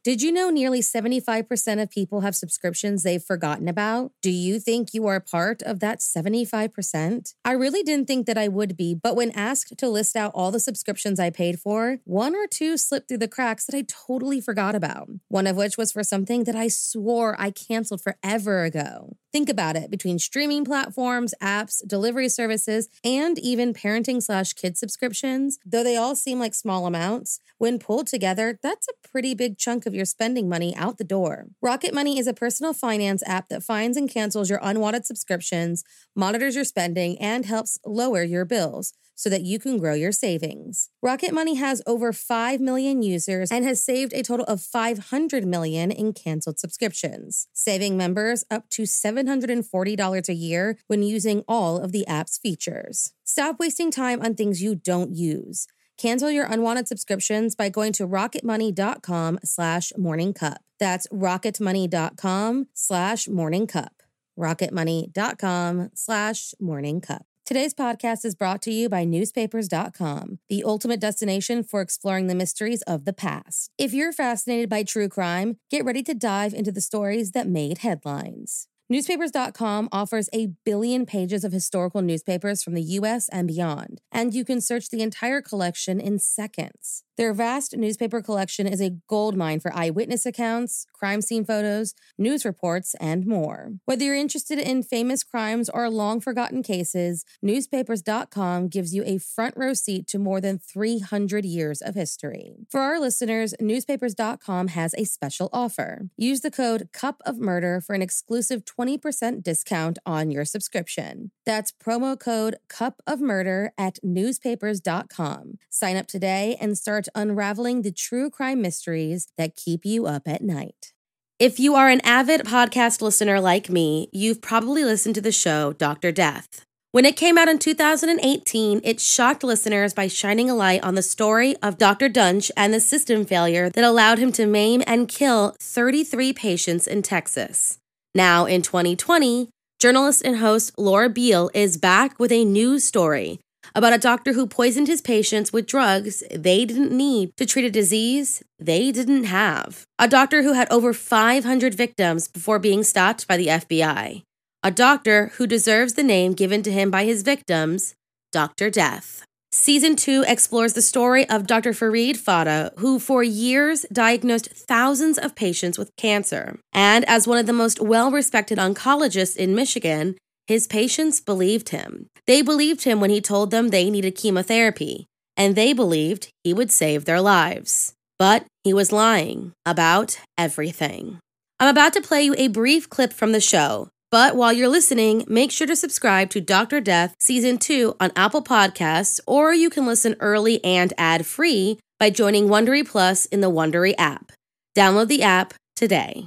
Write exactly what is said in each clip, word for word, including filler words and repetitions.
Did you know nearly seventy-five percent of people have subscriptions they've forgotten about? Do you think you are part of that seventy-five percent? I really didn't think that I would be, but when asked to list out all the subscriptions I paid for, one or two slipped through the cracks that I totally forgot about. One of which was for something that I swore I canceled forever ago. Think about it. Between streaming platforms, apps, delivery services, and even parenting slash kid subscriptions, though they all seem like small amounts, when pulled together, that's a pretty big chunk of your spending money out the door. Rocket Money is a personal finance app that finds and cancels your unwanted subscriptions, monitors your spending, and helps lower your bills so that you can grow your savings. Rocket Money has over five million users and has saved a total of five hundred million in canceled subscriptions, saving members up to seven hundred forty dollars a year when using all of the app's features. Stop wasting time on things you don't use. Cancel your unwanted subscriptions by going to rocketmoney.com slash morning cup. That's rocketmoney.com slash morning cup. rocketmoney.com slash morning cup. Today's podcast is brought to you by newspapers dot com, the ultimate destination for exploring the mysteries of the past. If you're fascinated by true crime, get ready to dive into the stories that made headlines. newspapers dot com offers a billion pages of historical newspapers from the U S and beyond, and you can search the entire collection in seconds. Their vast newspaper collection is a goldmine for eyewitness accounts, crime scene photos, news reports, and more. Whether you're interested in famous crimes or long-forgotten cases, newspapers dot com gives you a front row seat to more than three hundred years of history. For our listeners, newspapers dot com has a special offer. Use the code Cup of Murder for an exclusive twenty percent discount on your subscription. That's promo code Cup of Murder at newspapers dot com. Sign up today and start unraveling the true crime mysteries that keep you up at night. If you are an avid podcast listener like me, you've probably listened to the show Doctor Death. When it came out in two thousand eighteen, it shocked listeners by shining a light on the story of Doctor Duntsch and the system failure that allowed him to maim and kill thirty-three patients in Texas. Now, in twenty twenty, journalist and host Laura Beil is back with a new story about a doctor who poisoned his patients with drugs they didn't need to treat a disease they didn't have. A doctor who had over five hundred victims before being stopped by the F B I. A doctor who deserves the name given to him by his victims, Doctor Death. Season two explores the story of Doctor Farid Fata, who for years diagnosed thousands of patients with cancer. And as one of the most well-respected oncologists in Michigan, his patients believed him. They believed him when he told them they needed chemotherapy, and they believed he would save their lives. But he was lying about everything. I'm about to play you a brief clip from the show, but while you're listening, make sure to subscribe to Doctor Death Season two on Apple Podcasts, or you can listen early and ad-free by joining Wondery Plus in the Wondery app. Download the app today.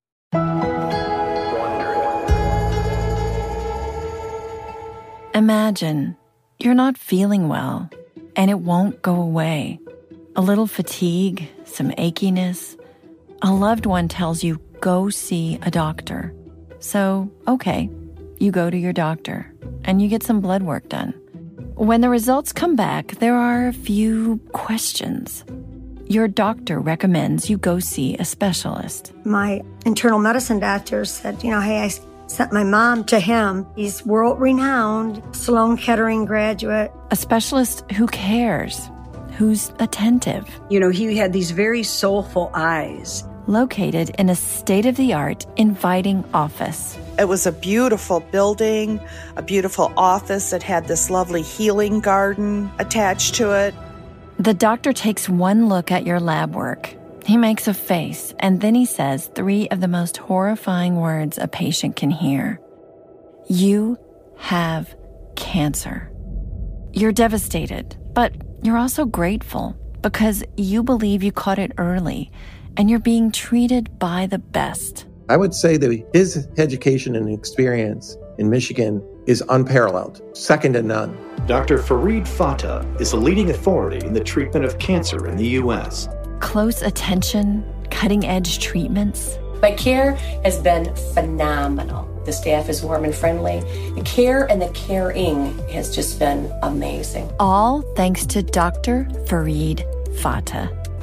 Imagine you're not feeling well, and it won't go away. A little fatigue, some achiness. A loved one tells you, go see a doctor. So, okay, you go to your doctor, and you get some blood work done. When the results come back, there are a few questions. Your doctor recommends you go see a specialist. My internal medicine doctor said, you know, hey, I sent my mom to him. He's world-renowned, Sloan Kettering graduate. A specialist who cares, who's attentive. You know, he had these very soulful eyes. Located in a state-of-the-art, inviting office. It was a beautiful building, a beautiful office that had this lovely healing garden attached to it. The doctor takes one look at your lab work. He makes a face, and then he says three of the most horrifying words a patient can hear. You have cancer. You're devastated, but you're also grateful because you believe you caught it early and you're being treated by the best. I would say that his education and experience in Michigan is unparalleled, second to none. Doctor Farid Fata is a leading authority in the treatment of cancer in the U S. Close attention, cutting-edge treatments. My care has been phenomenal. The staff is warm and friendly. The care and the caring has just been amazing. All thanks to Doctor Farid Fata.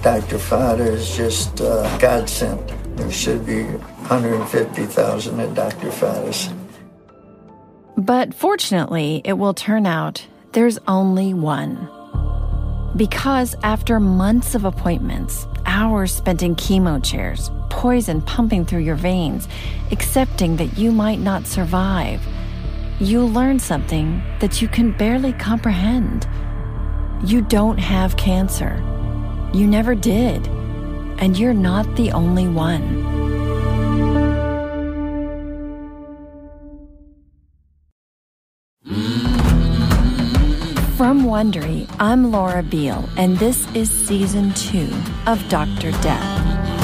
Doctor Fata is just uh, God sent. There should be one hundred fifty thousand at Doctor Fata's. But fortunately, it will turn out there's only one. Because after months of appointments, hours spent in chemo chairs, poison pumping through your veins, accepting that you might not survive, you learn something that you can barely comprehend. You don't have cancer. You never did. And you're not the only one. From Wondery, I'm Laura Beale, and this is Season two of Doctor Death.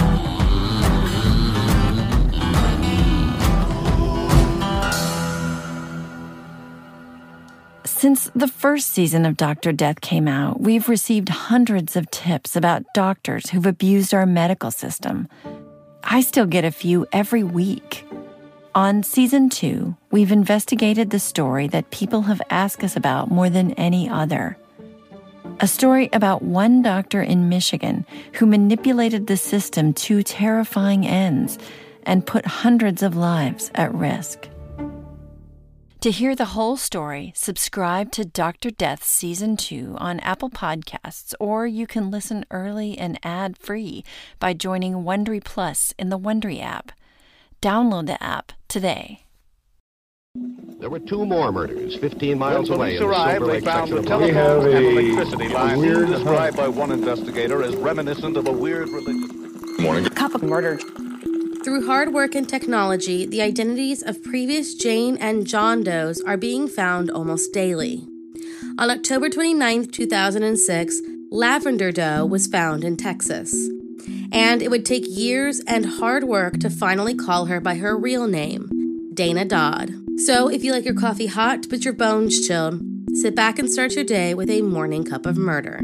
Since the first season of Doctor Death came out, we've received hundreds of tips about doctors who've abused our medical system. I still get a few every week. On Season two, we've investigated the story that people have asked us about more than any other. A story about one doctor in Michigan who manipulated the system to terrifying ends and put hundreds of lives at risk. To hear the whole story, subscribe to Doctor Death Season two on Apple Podcasts, or you can listen early and ad-free by joining Wondery Plus in the Wondery app. Download the app today. There were two more murders fifteen miles when away in police the arrived, Silver they Lake found section the of telephones and a electricity lines described by one investigator as reminiscent of a weird religious... Morning. Couple murdered. Through hard work and technology, the identities of previous Jane and John Does are being found almost daily. On October twenty-ninth, two thousand six, Lavender Doe was found in Texas. And it would take years and hard work to finally call her by her real name, Dana Dodd. So if you like your coffee hot but your bones chilled, sit back and start your day with a morning cup of murder.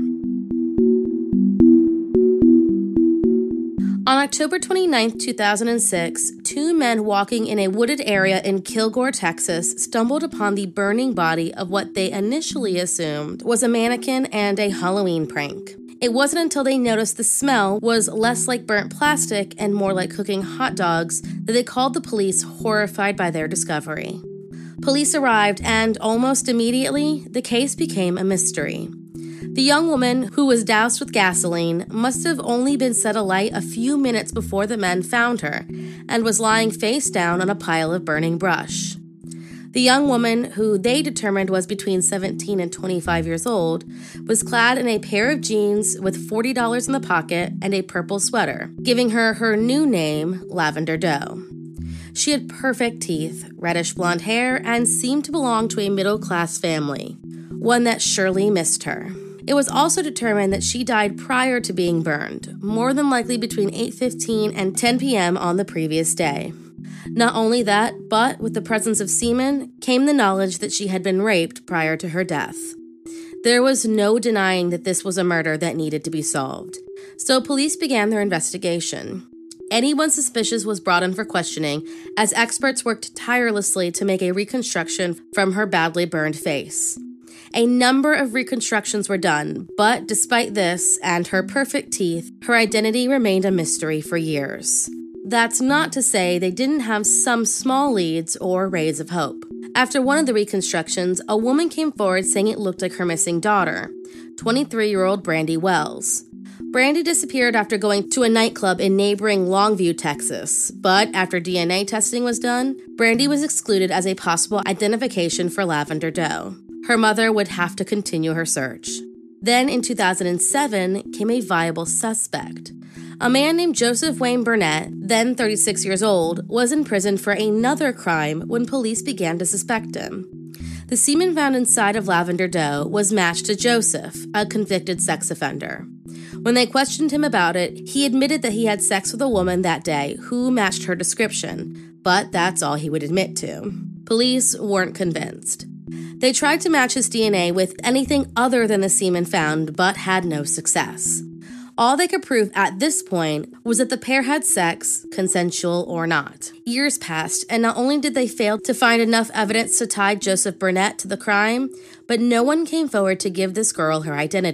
On October twenty-ninth, two thousand six, two men walking in a wooded area in Kilgore, Texas, stumbled upon the burning body of what they initially assumed was a mannequin and a Halloween prank. It wasn't until they noticed the smell was less like burnt plastic and more like cooking hot dogs that they called the police, horrified by their discovery. Police arrived, and almost immediately, the case became a mystery. The young woman, who was doused with gasoline, must have only been set alight a few minutes before the men found her, and was lying face down on a pile of burning brush. The young woman, who they determined was between seventeen and twenty-five years old, was clad in a pair of jeans with forty dollars in the pocket and a purple sweater, giving her her new name, Lavender Doe. She had perfect teeth, reddish blonde hair, and seemed to belong to a middle-class family, one that surely missed her. It was also determined that she died prior to being burned, more than likely between eight fifteen and ten p.m. on the previous day. Not only that, but with the presence of semen came the knowledge that she had been raped prior to her death. There was no denying that this was a murder that needed to be solved, so police began their investigation. Anyone suspicious was brought in for questioning, as experts worked tirelessly to make a reconstruction from her badly burned face. A number of reconstructions were done, but despite this and her perfect teeth, her identity remained a mystery for years. That's not to say they didn't have some small leads or rays of hope. After one of the reconstructions, a woman came forward saying it looked like her missing daughter, twenty-three-year-old Brandy Wells. Brandy disappeared after going to a nightclub in neighboring Longview, Texas, but after D N A testing was done, Brandy was excluded as a possible identification for Lavender Doe. Her mother would have to continue her search. Then in two thousand seven came a viable suspect. A man named Joseph Wayne Burnett, then thirty-six years old, was in prison for another crime when police began to suspect him. The semen found inside of Lavender Doe was matched to Joseph, a convicted sex offender. When they questioned him about it, he admitted that he had sex with a woman that day who matched her description, but that's all he would admit to. Police weren't convinced. They tried to match his D N A with anything other than the semen found, but had no success. All they could prove at this point was that the pair had sex, consensual or not. Years passed, and not only did they fail to find enough evidence to tie Joseph Burnett to the crime, but no one came forward to give this girl her identity.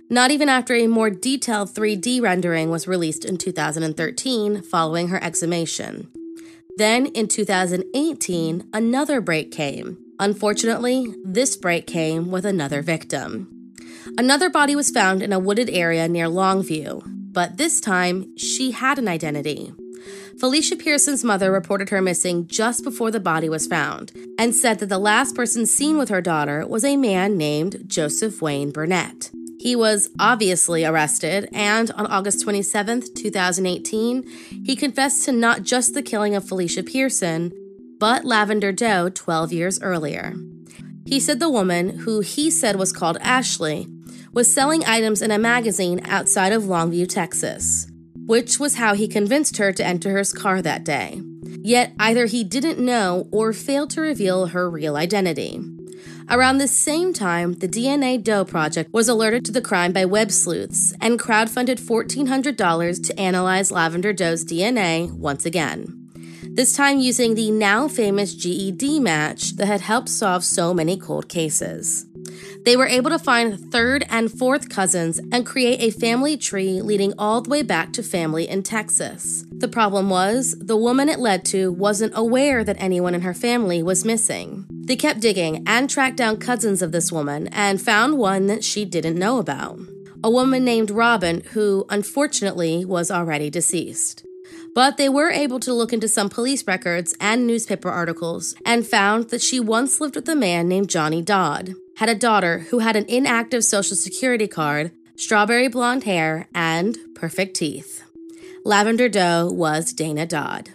not even after a more detailed three D rendering was released in two thousand thirteen following her exhumation. Then, in two thousand eighteen, another break came. Unfortunately, this break came with another victim. Another body was found in a wooded area near Longview, but this time, she had an identity. Felicia Pearson's mother reported her missing just before the body was found and said that the last person seen with her daughter was a man named Joseph Wayne Burnett. He was obviously arrested, and on August twenty-seventh, two thousand eighteen, he confessed to not just the killing of Felicia Pearson, but Lavender Doe twelve years earlier. He said the woman, who he said was called Ashley, was selling items in a magazine outside of Longview, Texas, which was how he convinced her to enter his car that day. Yet either he didn't know or failed to reveal her real identity. Around the same time, the D N A Doe Project was alerted to the crime by web sleuths and crowdfunded fourteen hundred dollars to analyze Lavender Doe's D N A once again. This time using the now famous G E D match that had helped solve so many cold cases. They were able to find third and fourth cousins and create a family tree leading all the way back to family in Texas. The problem was, the woman it led to wasn't aware that anyone in her family was missing. They kept digging and tracked down cousins of this woman and found one that she didn't know about. A woman named Robin, who unfortunately was already deceased. But they were able to look into some police records and newspaper articles and found that she once lived with a man named Johnny Dodd, had a daughter who had an inactive social security card, strawberry blonde hair, and perfect teeth. Lavender Doe was Dana Dodd.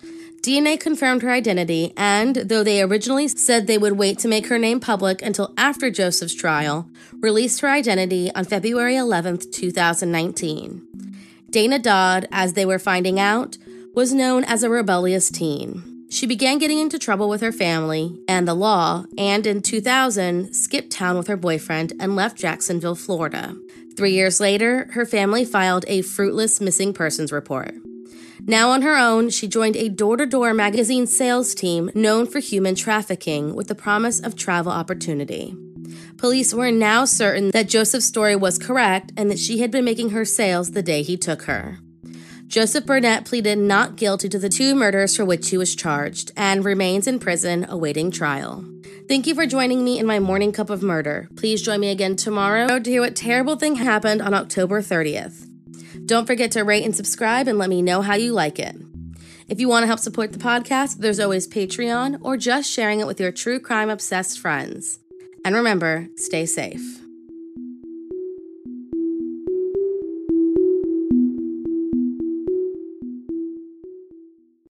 D N A confirmed her identity, and though they originally said they would wait to make her name public until after Joseph's trial, released her identity on February eleventh, two thousand nineteen. Dana Dodd, as they were finding out, was known as a rebellious teen. She began getting into trouble with her family and the law, and in two thousand, skipped town with her boyfriend and left Jacksonville, Florida. Three years later, her family filed a fruitless missing persons report. Now on her own, she joined a door-to-door magazine sales team known for human trafficking with the promise of travel opportunity. Police were now certain that Joseph's story was correct and that she had been making her sales the day he took her. Joseph Burnett pleaded not guilty to the two murders for which he was charged and remains in prison awaiting trial. Thank you for joining me in my morning cup of murder. Please join me again tomorrow to hear what terrible thing happened on October thirtieth. Don't forget to rate and subscribe and let me know how you like it. If you want to help support the podcast, there's always Patreon or just sharing it with your true crime obsessed friends. And remember, stay safe.